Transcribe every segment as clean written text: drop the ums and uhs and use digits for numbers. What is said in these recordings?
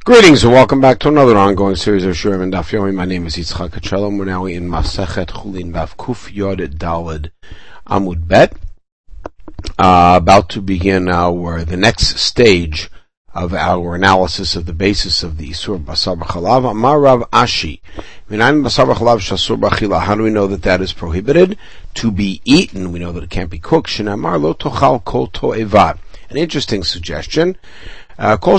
Greetings and welcome back to another ongoing series of Shurim and Daf Yomi. My name is Yitzchak Kachelom. We're now in Masechet Chulin Daf Kuf Yod Daled Amud Bet. About to begin the next stage of our analysis of the basis of the Isur Basar B'Chalav. Amar Rav Ashi. Minayin Basar B'Chalav Shasur B'Achila. How do we know that that is prohibited? To be eaten. We know that it can't be cooked. Shenamar Lo Tochal Kol To'eva. An interesting suggestion. Which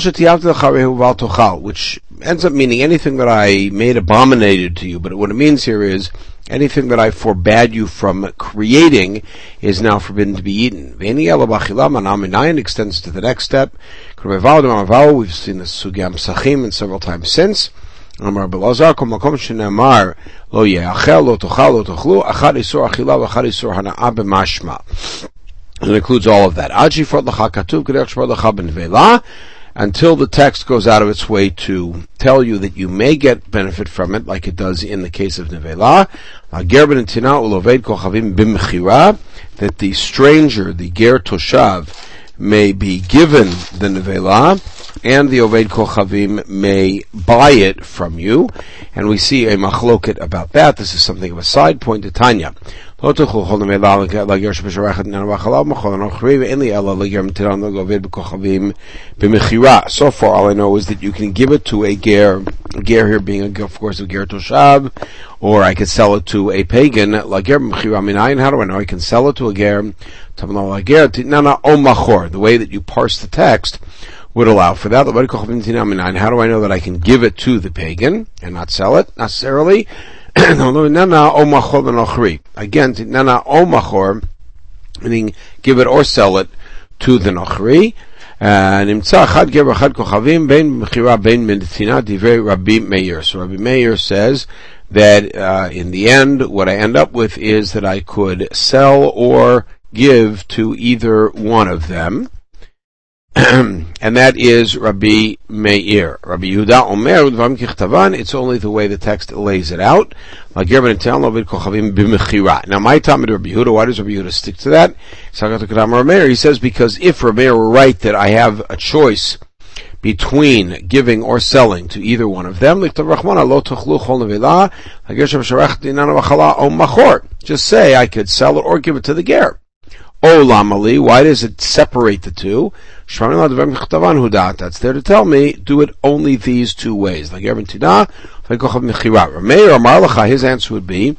ends up meaning anything that I made abominated to you, but what it means here is anything that I forbade you from creating is now forbidden to be eaten. Extends to the next step. We've seen this Sugya Psachim and several times since. And it includes all of that. Until the text goes out of its way to tell you that you may get benefit from it, like it does in the case of Nevela, that the stranger, the Ger Toshav, may be given the Nevela, and the Oved Kochavim may buy it from you. And we see a machloket about that. This is something of a side point to Tanya. So far, all I know is that you can give it to a ger here being, of course, a ger toshav, or I could sell it to a pagan. How do I know I can sell it to a ger? The way that you parse the text would allow for that. How do I know that I can give it to the pagan and not sell it necessarily? Again, meaning give it or sell it to the Nochri. So Rabbi Meir says that in the end, what I end up with is that I could sell or give to either one of them. And that is Rabbi Meir. Rabbi Yehuda Omer, it's only the way the text lays it out. Now, my time at Rabbi Yehuda, why does Rabbi Yehuda stick to that? He says, because if Rabbi Meir were right that I have a choice between giving or selling to either one of them, just say I could sell it or give it to the ger. Lamali, why does it separate the two? That's there to tell me, do it only these two ways. His answer would be,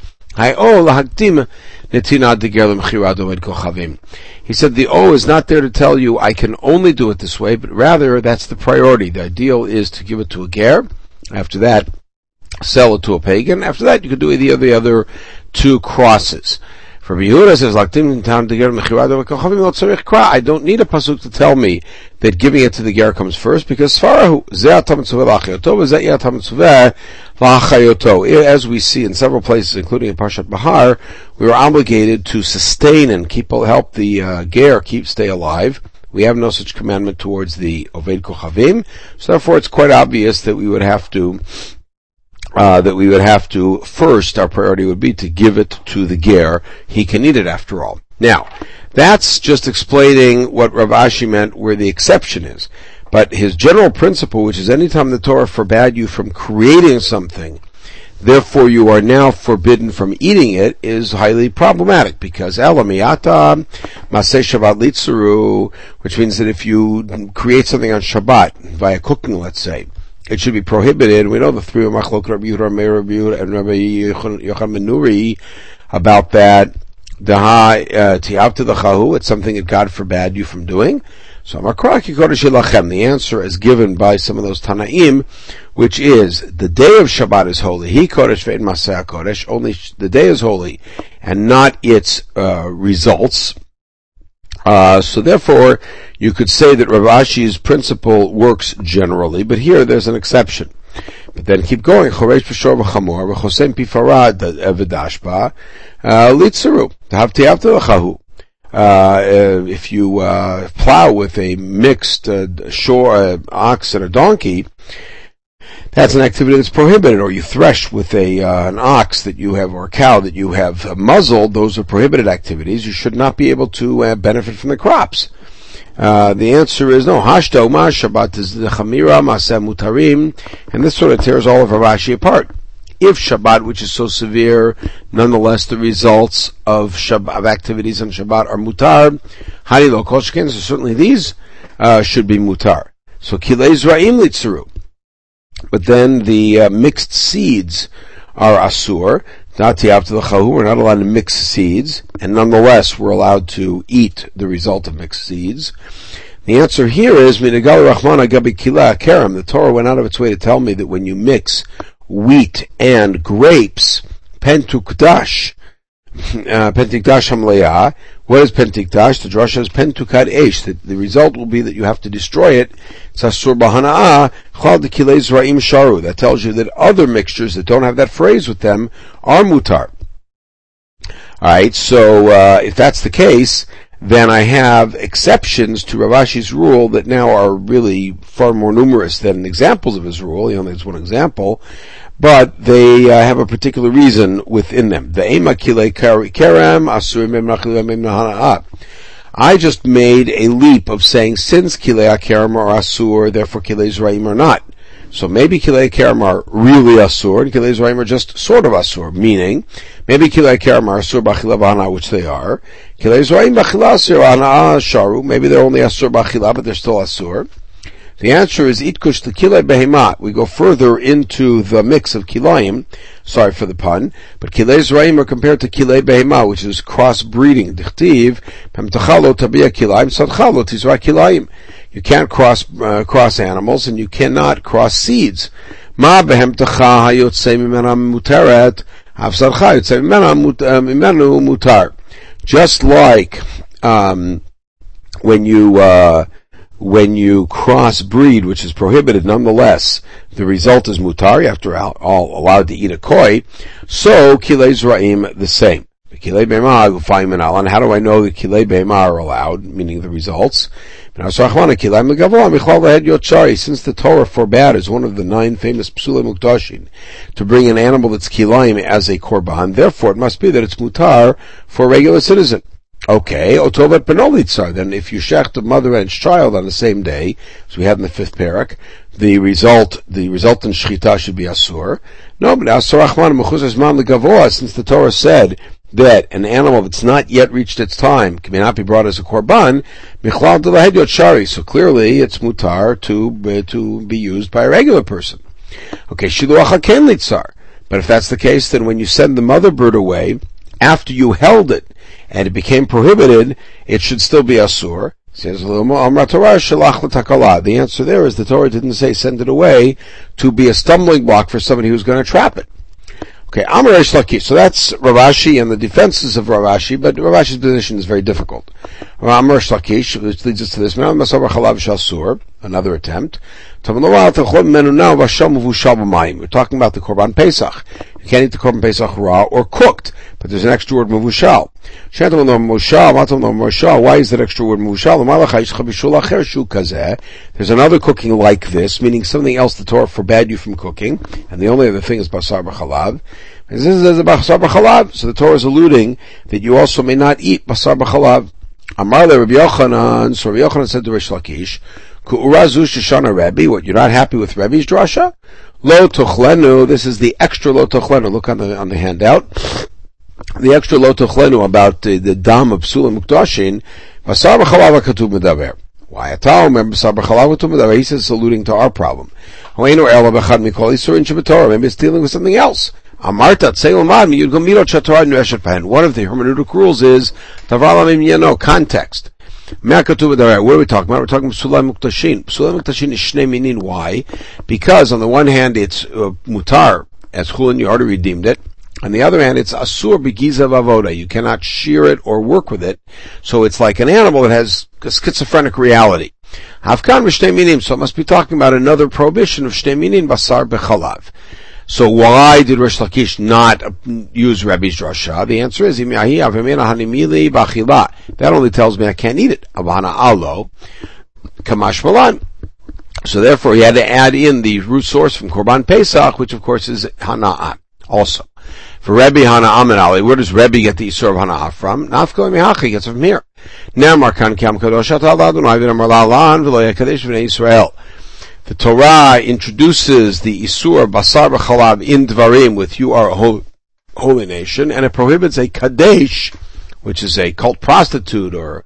he said the O is not there to tell you I can only do it this way, but rather that's the priority. The ideal is to give it to a ger. After that, sell it to a pagan. After that, you could do the other two crosses. For Yehuda says, I don't need a pasuk to tell me that giving it to the ger comes first, because as we see in several places, including in Parshat Bahar, we are obligated to sustain and help the ger stay alive. We have no such commandment towards the Oved Kochavim, so therefore it's quite obvious that we would have to first, our priority would be to give it to the ger. He can eat it after all. Now, that's just explaining what Rav Ashi meant where the exception is. But his general principle, which is anytime the Torah forbade you from creating something, therefore you are now forbidden from eating it, is highly problematic, because Elamiyata Maseh Shabbat Litzuru, which means that if you create something on Shabbat, via cooking, let's say, it should be prohibited. We know the three of Machlok, Rabbi Yehuda, Rabbi Yehuda, and Rabbi Yochanan ben Nuri about that. It's something that God forbade you from doing. So the answer is given by some of those Tanaim, which is the day of Shabbat is holy. He kodesh ve'en maseh kodesh. Only the day is holy, and not its results. So therefore, you could say that Rav Ashi's principle works generally, but here there's an exception. But then keep going. Choresh b'shor v'chamor v'chosem pifarad v'dashba litzaru t'havti l'chahu. If you plow with a mixed ox and a donkey, that's an activity that's prohibited. Or you thresh with an ox that you have, or a cow that you have muzzled. Those are prohibited activities. You should not be able to benefit from the crops. The answer is no. Hashta Umar Shabbat is the Chamira Maseh Mutarim, and this sort of tears all of Rashi apart. If Shabbat, which is so severe, nonetheless the results of Shabbat, of activities on Shabbat are mutar, Hani lo kol sheken, so certainly these should be mutar. So Kilei Zra'im Litzuru. But then the mixed seeds are asur. We're not allowed to mix seeds, and nonetheless we're allowed to eat the result of mixed seeds. The answer here is Minagal Rahman Agabi Kila Karam. The Torah went out of its way to tell me that when you mix wheat and grapes, pentukdash hamleah. What is pentukdash? The drasha is pentukad esh. The result will be that you have to destroy it. It's asur b'hana'ah chal dekilei zra'im sharu. That tells you that other mixtures that don't have that phrase with them are mutar. Alright, so if that's the case, then I have exceptions to Rav Ashi's rule that now are really far more numerous than examples of his rule. He only has one example, but they have a particular reason within them. The ema kilei kerem asurim hana'a. I just made a leap of saying since kilei kerem are asur, therefore kilei zraim are not. So maybe kilei kerem are really asur, and kilei zraim are just sort of asur, meaning maybe kilei kerem are asur b'achila b'hana, which they are. Kilei zraim b'achila asur hana sharu. Maybe they're only asur b'achila, but they're still asur. The answer is itkush l'kilei behemat. We go further into the mix of kilayim. Sorry for the pun, but kilei zraim are compared to kilei behemat, which is crossbreeding. Dichtiv pemtachalo tabia kilayim sadchalo tizra kilayim. You can't cross animals, and you cannot cross seeds. Ma behemtacha hayotzei mimena muteret, havsadcha yotzei mimenu mutar. Just like when you crossbreed, which is prohibited, nonetheless, the result is mutar, after all allowed to eat a koi, so kilei zra'im the same. Kilei be'ema gufayim and how do I know that kilei be'ema are allowed, meaning the results? Since the Torah forbade, as one of the 9 famous psulei mukdashin, to bring an animal that's kilayim as a korban, therefore it must be that it's mutar for a regular citizen. Okay, otovet benolitzar. Then if you shecht a mother and child on the same day, as we had in the 5th parak, the resultant shchita should be asur. No, but asur achman mechuzas man legavoa, since the Torah said that an animal that's not yet reached its time may not be brought as a korban, michlal delahed yot shari. So clearly it's mutar to be used by a regular person. Okay, shiluach haken litzar. But if that's the case, then when you send the mother bird away after you held it and it became prohibited, it should still be asur. Says the answer there is the Torah didn't say send it away to be a stumbling block for somebody who's going to trap it. Okay, Amar Reish Lakish. So that's Rav Ashi and the defenses of Rav Ashi, but Rav Ashi's position is very difficult. Amar Reish Lakish, which leads us to this. Another attempt. We're talking about the Korban Pesach. You can't eat the Korban Pesach raw or cooked, but there's an extra word mevushal. Why is that extra word mevushal? There's another cooking like this, meaning something else the Torah forbade you from cooking, and the only other thing is basar b'chalav. This is basar b'chalav, so the Torah is alluding that you also may not eat basar b'chalav. Amar le Rabbi Yochanan, so Rabbi Yochanan said to Reish Lakish, Ku'urazu sheshana Rebbe, what, you're not happy with Rebbe's drasha? Lo tochlenu, this is the extra lo tochlenu, look on the handout. The extra lo tochlenu about the dam of psulei mukdashin, basar b'chalav hakatuv medaber. Why atal, remember basar b'chalav hakatuv medaber, he says it's alluding to our problem. Ho'enu ela b'chad mikol isurin shebetorah, maybe it's dealing with something else. Amarta tseilomad mi yudgom mirot shatorah nueshet pahen. One of the hermeneutic rules is, tavar lamim yeno, context. What are we talking about? We're talking about Psulei Mukdashin. Psulei Mukdashin is Shnei Minin. Why? Because on the one hand it's mutar, as Chulin, you already redeemed it. On the other hand, it's asur b'giza v'avoda. You cannot shear it or work with it. So it's like an animal that has a schizophrenic reality. Hafkan v'shnei minim. So it must be talking about another prohibition of Shnei Minin basar b'chalav. So why did Reish Lakish not use Rebbe's drasha? The answer is, that only tells me I can't eat it. Avana alo, kamash malan. So therefore he had to add in the root source from Korban Pesach, which of course is hana'ah. Also, for Rebbe hana'ah and ali, where does Rebbe get the Yisur of hana'ah from? Nafko mihachi gets it from here. Ne'amar kan kam kadosh ata Adonai v'namar la'alan v'lo yakadesh v'nei Yisrael. The Torah introduces the Isur Basar B'Chalav in Dvarim with you are a holy nation, and it prohibits a Kadesh, which is a cult prostitute or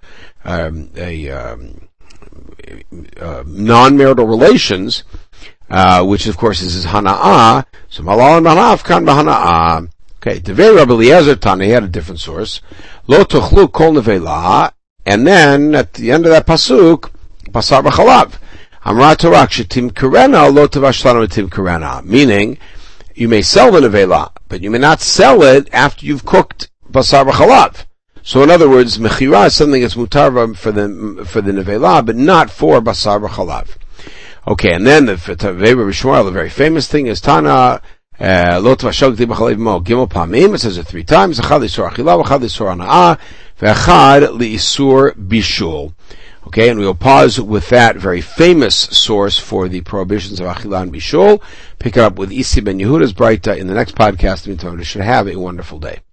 non-marital relations, which of course is Hana'ah. So Malal and Manaf kan b'Hana'ah. Okay, Devei Rabbi Eliezer Tana, he had a different source. Lo tochlu kol nevela, and then at the end of that pasuk, Basar B'Chalav. Amra Torah shetim karena lo tavashlanu tim karena, meaning you may sell the nevela, but you may not sell it after you've cooked basar b'chalav. So in other words, mechira is something that's mutar for the nevela, but not for basar b'chalav. Okay, and then the Shmuel, the very famous thing is Tana lo tavashogti b'chalav mo gimel pamim. It says it 3 times. Echad l'isur achila, echad l'isur ana'ah, ve'echad l'isur bishul. Okay, and we'll pause with that very famous source for the prohibitions of Achila and Bishul. Pick it up with Isi Ben Yehuda's Breita in the next podcast. Meantime, you should have a wonderful day.